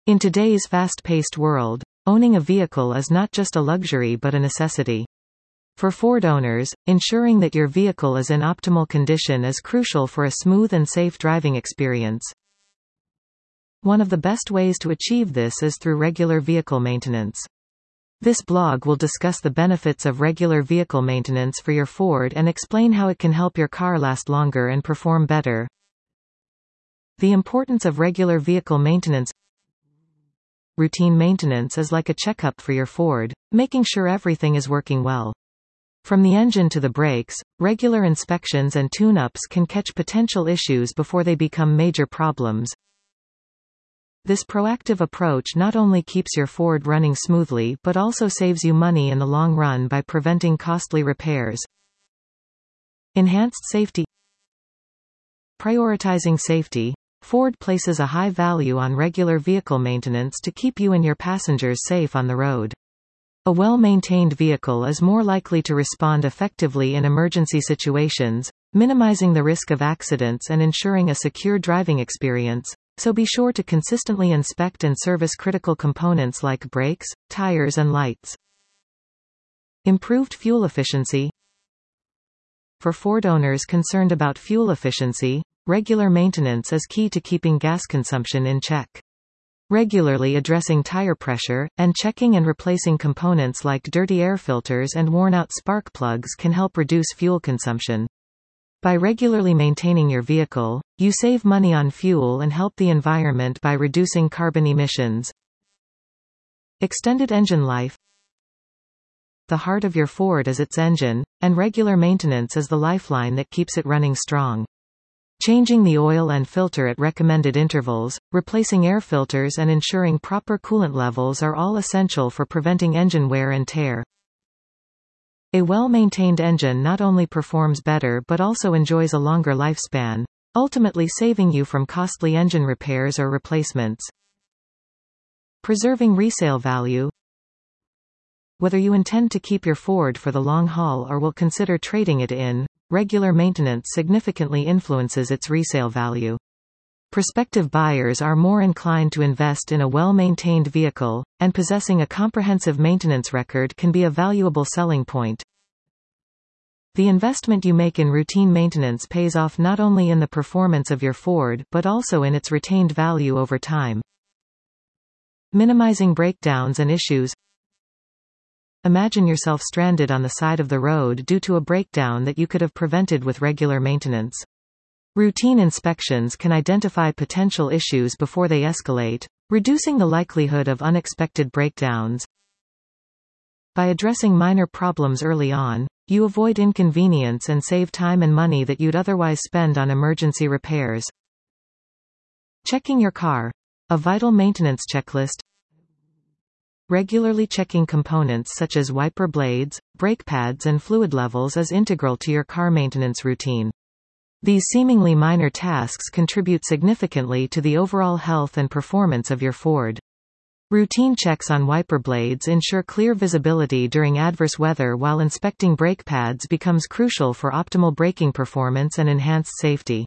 In today's fast-paced world, owning a vehicle is not just a luxury but a necessity. For Ford owners, ensuring that your vehicle is in optimal condition is crucial for a smooth and safe driving experience. One of the best ways to achieve this is through regular vehicle maintenance. This blog will discuss the benefits of regular vehicle maintenance for your Ford and explain how it can help your car last longer and perform better. The importance of regular vehicle maintenance. Routine maintenance is like a checkup for your Ford, making sure everything is working well. From the engine to the brakes, regular inspections and tune-ups can catch potential issues before they become major problems. This proactive approach not only keeps your Ford running smoothly but also saves you money in the long run by preventing costly repairs. Enhanced safety. Prioritizing safety. Ford places a high value on regular vehicle maintenance to keep you and your passengers safe on the road. A well-maintained vehicle is more likely to respond effectively in emergency situations, minimizing the risk of accidents and ensuring a secure driving experience, so be sure to consistently inspect and service critical components like brakes, tires and lights. Improved fuel efficiency. For Ford owners concerned about fuel efficiency, regular maintenance is key to keeping gas consumption in check. Regularly addressing tire pressure, and checking and replacing components like dirty air filters and worn-out spark plugs can help reduce fuel consumption. By regularly maintaining your vehicle, you save money on fuel and help the environment by reducing carbon emissions. Extended engine life. The heart of your Ford is its engine, and regular maintenance is the lifeline that keeps it running strong. Changing the oil and filter at recommended intervals, replacing air filters and ensuring proper coolant levels are all essential for preventing engine wear and tear. A well-maintained engine not only performs better but also enjoys a longer lifespan, ultimately saving you from costly engine repairs or replacements. Preserving resale value. Whether you intend to keep your Ford for the long haul or will consider trading it in, regular maintenance significantly influences its resale value. Prospective buyers are more inclined to invest in a well-maintained vehicle, and possessing a comprehensive maintenance record can be a valuable selling point. The investment you make in routine maintenance pays off not only in the performance of your Ford but also in its retained value over time. Minimizing breakdowns and issues. Imagine yourself stranded on the side of the road due to a breakdown that you could have prevented with regular maintenance. Routine inspections can identify potential issues before they escalate, reducing the likelihood of unexpected breakdowns. By addressing minor problems early on, you avoid inconvenience and save time and money that you'd otherwise spend on emergency repairs. Checking your car. A vital maintenance checklist. Regularly checking components such as wiper blades, brake pads and fluid levels is integral to your car maintenance routine. These seemingly minor tasks contribute significantly to the overall health and performance of your Ford. Routine checks on wiper blades ensure clear visibility during adverse weather, while inspecting brake pads becomes crucial for optimal braking performance and enhanced safety.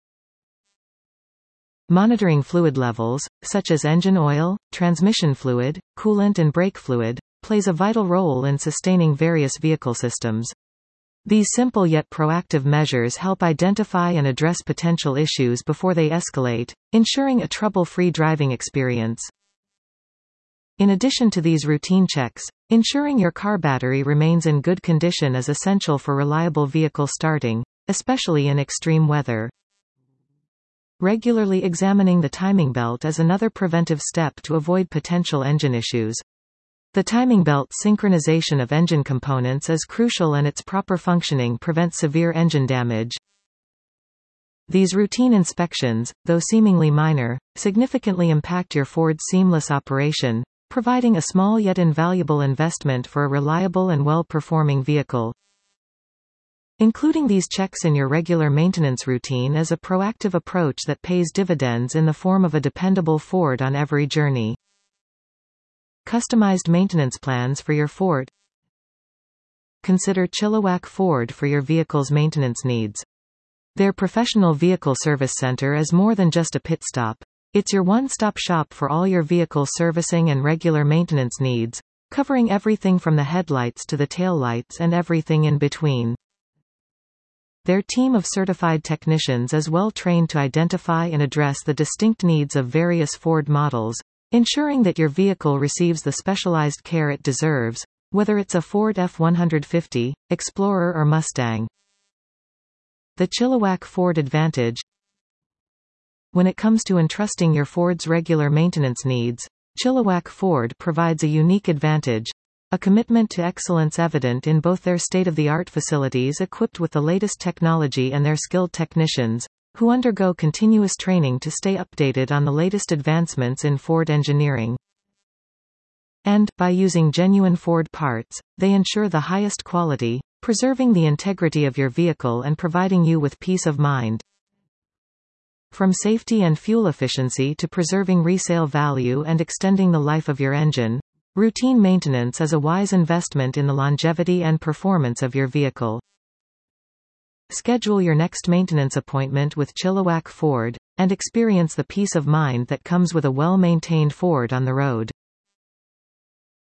Monitoring fluid levels, such as engine oil, transmission fluid, coolant and brake fluid, plays a vital role in sustaining various vehicle systems. These simple yet proactive measures help identify and address potential issues before they escalate, ensuring a trouble-free driving experience. In addition to these routine checks, ensuring your car battery remains in good condition is essential for reliable vehicle starting, especially in extreme weather. Regularly examining the timing belt is another preventive step to avoid potential engine issues. The timing belt synchronization of engine components is crucial, and its proper functioning prevents severe engine damage. These routine inspections, though seemingly minor, significantly impact your Ford's seamless operation, providing a small yet invaluable investment for a reliable and well-performing vehicle. Including these checks in your regular maintenance routine is a proactive approach that pays dividends in the form of a dependable Ford on every journey. Customized maintenance plans for your Ford. Consider Chilliwack Ford for your vehicle's maintenance needs. Their professional vehicle service center is more than just a pit stop. It's your one-stop shop for all your vehicle servicing and regular maintenance needs, covering everything from the headlights to the taillights and everything in between. Their team of certified technicians is well trained to identify and address the distinct needs of various Ford models, ensuring that your vehicle receives the specialized care it deserves, whether it's a Ford F-150, Explorer or Mustang. The Chilliwack Ford Advantage. When it comes to entrusting your Ford's regular maintenance needs, Chilliwack Ford provides a unique advantage, a commitment to excellence evident in both their state-of-the-art facilities equipped with the latest technology and their skilled technicians, who undergo continuous training to stay updated on the latest advancements in Ford engineering. And, by using genuine Ford parts, they ensure the highest quality, preserving the integrity of your vehicle and providing you with peace of mind. From safety and fuel efficiency to preserving resale value and extending the life of your engine, routine maintenance is a wise investment in the longevity and performance of your vehicle. Schedule your next maintenance appointment with Chilliwack Ford, and experience the peace of mind that comes with a well-maintained Ford on the road.